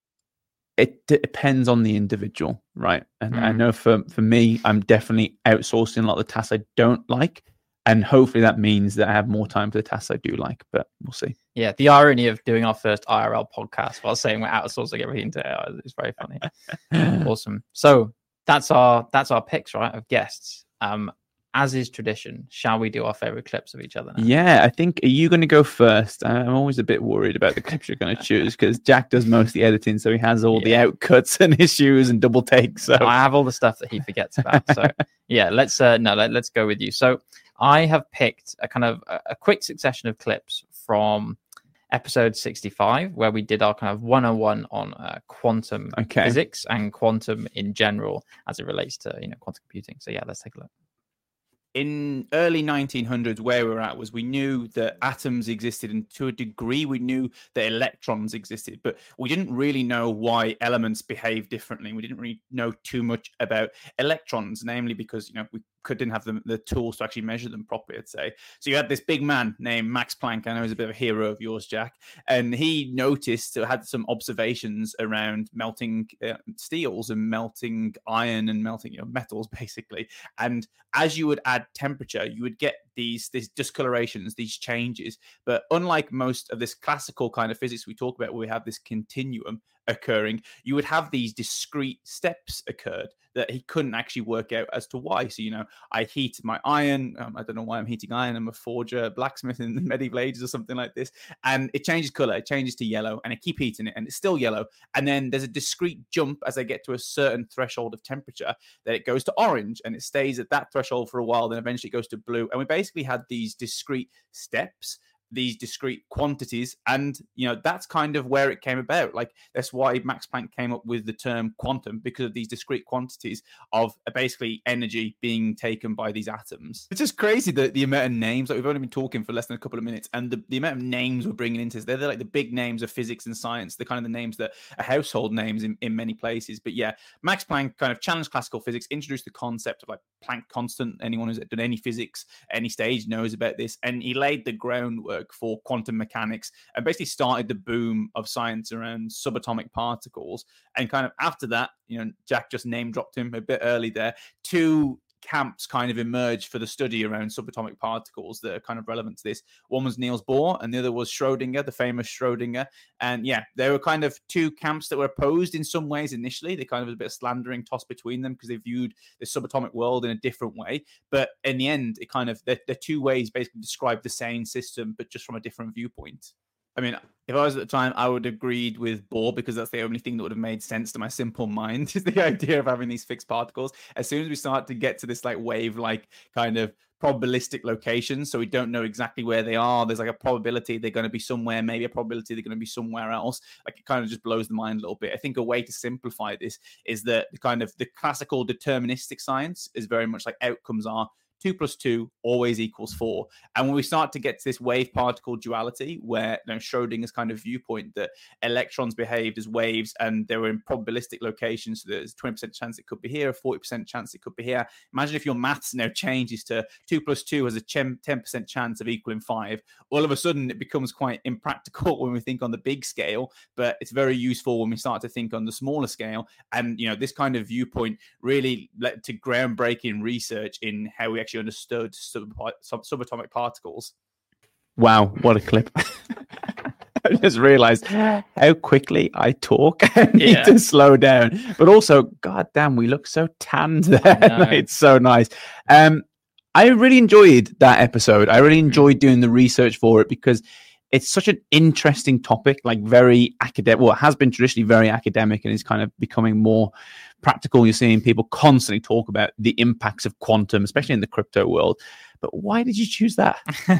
A: it d- depends on the individual, right? And mm. I know for, for me, I'm definitely outsourcing a lot of the tasks I don't like. And hopefully that means that I have more time for the tasks I do like, but we'll see.
B: Yeah, the irony of doing our first I R L podcast while saying we're outsourcing everything to A I is very funny. Awesome. So that's our that's our picks, right, of guests. Um, as is tradition, shall we do our favorite clips of each other now?
A: Yeah, I think, are you going to go first? I'm always a bit worried about the clips you're going to choose, because Jack does most of the editing, so he has all yeah. the outcuts and issues and double takes. So
B: I have all the stuff that he forgets about. So yeah, let's uh, no, let, let's go with you. So I have picked a kind of a, a quick succession of clips from episode sixty-five, where we did our kind of one oh one on uh, quantum okay. physics and quantum in general as it relates to, you know, quantum computing. So yeah, let's take a look.
A: In early nineteen hundreds, where we were at was we knew that atoms existed, and to a degree we knew that electrons existed, but we didn't really know why elements behave differently. We didn't really know too much about electrons, namely because, you know, we could didn't have the, the tools to actually measure them properly, I'd say. So you had this big man named Max Planck. I know he's a bit of a hero of yours, Jack. And he noticed, uh, had some observations around melting uh, steels and melting iron and melting, you know, metals, basically. And as you would add temperature, you would get these, these discolorations, these changes. But unlike most of this classical kind of physics we talk about, where we have this continuum occurring, you would have these discrete steps occurred that he couldn't actually work out as to why. So, you know, I heat my iron. Um, I don't know why I'm heating iron. I'm a forger, blacksmith in the medieval ages or something like this. And it changes color. It changes to yellow. And I keep heating it and it's still yellow. And then there's a discrete jump as I get to a certain threshold of temperature that it goes to orange and it stays at that threshold for a while. Then eventually it goes to blue. And we basically had these discrete steps, these discrete quantities, and you know that's kind of where it came about. Like that's why Max Planck came up with the term quantum, because of these discrete quantities of uh, basically energy being taken by these atoms. It's just crazy that the amount of names, like we've only been talking for less than a couple of minutes, and the, the amount of names we're bringing into this, they're, they're like the big names of physics and science, the kind of the names that are household names in, in many places. But yeah, Max Planck kind of challenged classical physics, introduced the concept of like Planck constant. Anyone who's done any physics at any stage knows about this, and he laid the groundwork for quantum mechanics and basically started the boom of science around subatomic particles. And kind of after that, you know, Jack just name dropped him a bit early there. Two camps kind of emerged for the study around subatomic particles that are kind of relevant to this. One was Niels Bohr and the other was Schrodinger, the famous Schrodinger. And yeah, there were kind of two camps that were opposed in some ways initially. They kind of was a bit of slandering toss between them because they viewed the subatomic world in a different way. But in the end, it kind of, the, the two ways basically describe the same system, but just from a different viewpoint. I mean, if I was at the time, I would have agreed with Bohr because that's the only thing that would have made sense to my simple mind, is the idea of having these fixed particles. As soon as we start to get to this like wave-like kind of probabilistic locations, so we don't know exactly where they are, there's like a probability they're going to be somewhere, maybe a probability they're going to be somewhere else. Like it kind of just blows the mind a little bit. I think a way to simplify this is that the kind of the classical deterministic science is very much like outcomes are two plus two always equals four. And when we start to get to this wave particle duality, where you know, Schrodinger's kind of viewpoint that electrons behaved as waves and they were in probabilistic locations, so there's twenty percent chance it could be here, a forty percent chance it could be here. Imagine if your maths now changes to two plus two has a ten percent chance of equaling five. All of a sudden, it becomes quite impractical when we think on the big scale, but it's very useful when we start to think on the smaller scale. And, you know, this kind of viewpoint really led to groundbreaking research in how we actually understood sub- sub- subatomic particles. Wow, what a clip. I just realized how quickly I talk. I need yeah. to slow down. But also, god damn, we look so tanned there. It's so nice. Um, I really enjoyed that episode. I really enjoyed doing the research for it because it's such an interesting topic, like very academic. Well, it has been traditionally very academic and is kind of becoming more practical. You're seeing people constantly talk about the impacts of quantum, especially in the crypto world. But why did you choose that?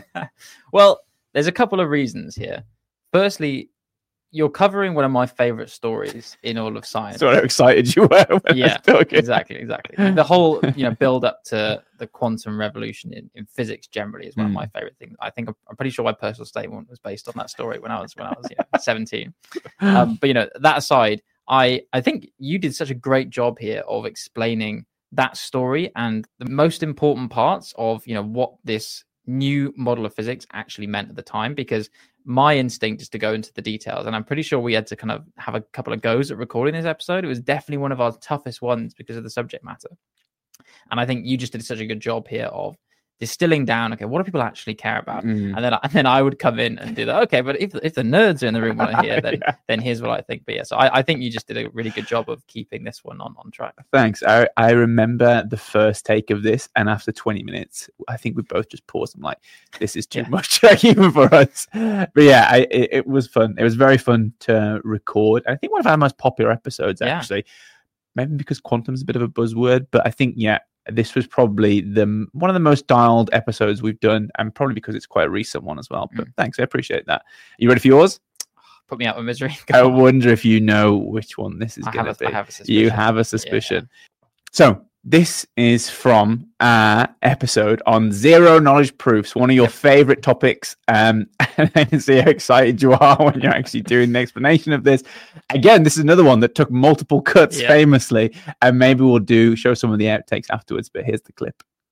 B: Well, there's a couple of reasons here. Firstly, you're covering one of my favorite stories in all of science.
A: So how excited you were when
B: yeah,
A: I was talking.
B: Exactly, exactly. The whole, you know, build up to the quantum revolution in, in physics generally is one mm. of my favorite things. I think I'm, I'm pretty sure my personal statement was based on that story when I was when I was you know, seventeen. Um, but you know, that aside, I I think you did such a great job here of explaining that story and the most important parts of, you know, what this new model of physics actually meant at the time, because my instinct is to go into the details, and I'm pretty sure we had to kind of have a couple of goes at recording this episode. It was definitely one of our toughest ones because of the subject matter, and I think you just did such a good job here of distilling down, okay, what do people actually care about? Mm. And then and then I would come in and do that. Okay, but if if the nerds are in the room want to hear, then yeah. then here's what I think. But yeah, so I, I think you just did a really good job of keeping this one on, on track.
A: Thanks. I, I remember the first take of this, and after twenty minutes, I think we both just paused. I'm like, this is too yeah. much, like, even for us. But yeah, I, it, it was fun. It was very fun to record. I think one of our most popular episodes, actually. Yeah. Maybe because quantum's a bit of a buzzword, but I think, yeah, this was probably the one of the most dialed episodes we've done, and probably because it's quite a recent one as well. But mm. thanks, I appreciate that. Are you ready for yours?
B: Put me out of misery.
A: I wonder if you know which one this is going to be.
B: I have a suspicion.
A: You have a suspicion. Yeah. So this is from our episode on zero knowledge proofs, one of your favorite topics. Um, and I can see how excited you are when you're actually doing the explanation of this. Again, this is another one that took multiple cuts yeah. famously, and maybe we'll do show some of the outtakes afterwards. But here's the clip.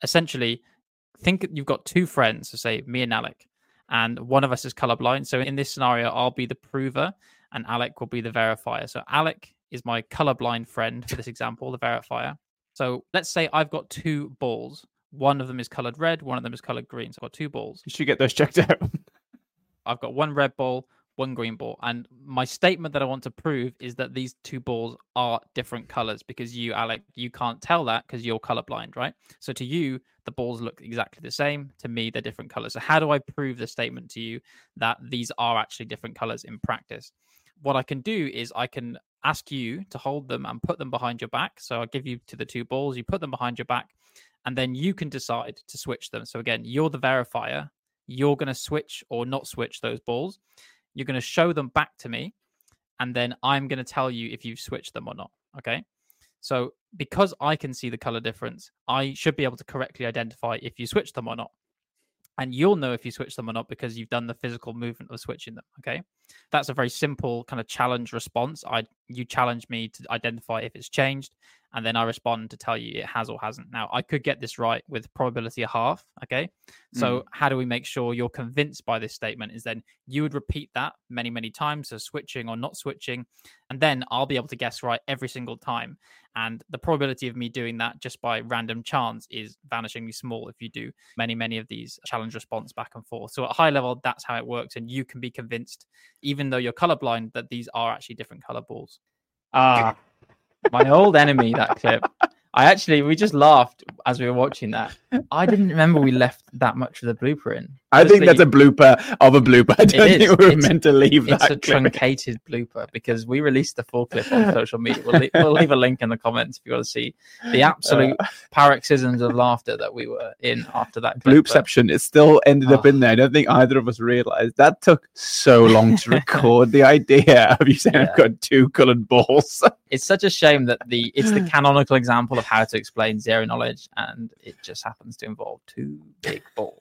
B: essentially, think you've got two friends, so say me and Alec, and one of us is colorblind. So in this scenario, I'll be the prover and Alec will be the verifier. So Alec is my colorblind friend for this example, the verifier. So let's say I've got two balls. One of them is colored red, one of them is colored green. So I've got two balls.
A: You should get those checked out.
B: I've got one red ball, one green ball. And my statement that I want to prove is that these two balls are different colors, because you, Alec, you can't tell that because you're colorblind, right? So to you, the balls look exactly the same. To me, they're different colors. So how do I prove the statement to you that these are actually different colors in practice? What I can do is I can ask you to hold them and put them behind your back. So I'll give you to the two balls, you put them behind your back, and then you can decide to switch them. So again, you're the verifier. You're going to switch or not switch those balls. You're going to show them back to me, and then I'm going to tell you if you've switched them or not. Okay. So because I can see the color difference, I should be able to correctly identify if you switch them or not. And you'll know if you switch them or not because you've done the physical movement of switching them. Okay. That's a very simple kind of challenge response. I you challenge me to identify if it's changed, and then I respond to tell you it has or hasn't. Now, I could get this right with probability a half. Okay. So mm. how do we make sure you're convinced by this statement? Is then you would repeat that many, many times. So switching or not switching. And then I'll be able to guess right every single time. And the probability of me doing that just by random chance is vanishingly small if you do many, many of these challenge response back and forth. So at a high level, that's how it works. And you can be convinced, even though you're colorblind, that these are actually different color balls. Ah, my old enemy, that clip. I actually, we just laughed as we were watching that. I didn't remember we left that much of the blooper in.
A: I Honestly, think that's a blooper of a blooper. I don't think we were
B: it's,
A: meant to leave
B: it's
A: that.
B: It's a clip. Truncated blooper because we released the full clip on social media. We'll leave, we'll leave a link in the comments if you want to see the absolute uh, paroxysms of laughter that we were in after that clip.
A: Bloopception, it still ended oh. up in there. I don't think either of us realized. That took so long to record. The idea of you saying yeah. I've got two colored balls.
B: It's such a shame that the it's the canonical example of how to explain zero knowledge, and it just happens to involve two big balls.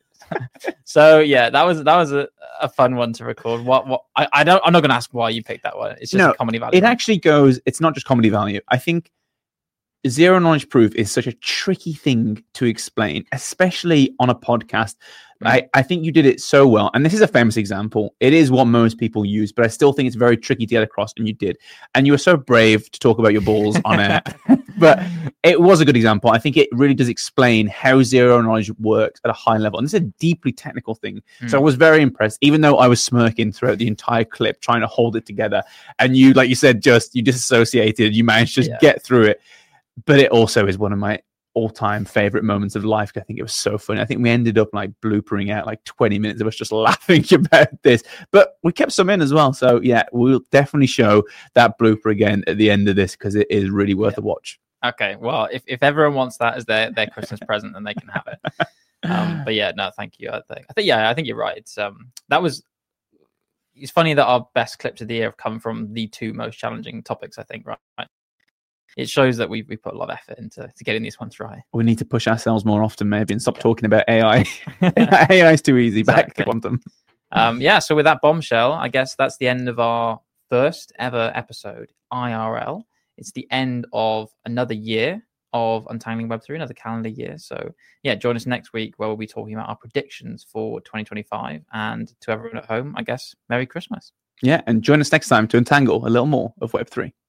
B: So yeah, that was that was a, a fun one to record. What what I, I don't I'm not going to ask why you picked that one. It's just
A: no,
B: a comedy value.
A: It actually goes. It's not just comedy value. I think zero knowledge proof is such a tricky thing to explain, especially on a podcast. I, I think you did it so well. And this is a famous example. It is what most people use, but I still think it's very tricky to get across, and you did. And you were so brave to talk about your balls on air. But it was a good example. I think it really does explain how zero knowledge works at a high level. And this is a deeply technical thing. Mm. So I was very impressed, even though I was smirking throughout the entire clip, trying to hold it together. And you, like you said, just you disassociated, you managed to just yeah. get through it. But it also is one of my all-time favorite moments of life. I think it was so funny. I think we ended up like bloopering out like twenty minutes of us just laughing about this, but we kept some in as well. So yeah, we'll definitely show that blooper again at the end of this because it is really worth yeah. a watch.
B: Okay, well, if, if everyone wants that as their, their Christmas present, then they can have it. Um, but yeah, no, thank you. I think I think yeah, I think you're right. It's um that was it's funny that our best clips of the year have come from the two most challenging topics, I think, right? It shows that we we put a lot of effort into to getting these ones right.
A: We need to push ourselves more often, maybe, and stop yeah. talking about A I. A I is too easy. Exactly. Back to quantum.
B: Um, yeah. So with that bombshell, I guess that's the end of our first ever episode I R L. It's the end of another year of Untangling Web three, another calendar year. So yeah, join us next week where we'll be talking about our predictions for twenty twenty-five. And to everyone at home, I guess, Merry Christmas.
A: Yeah, and join us next time to untangle a little more of Web three.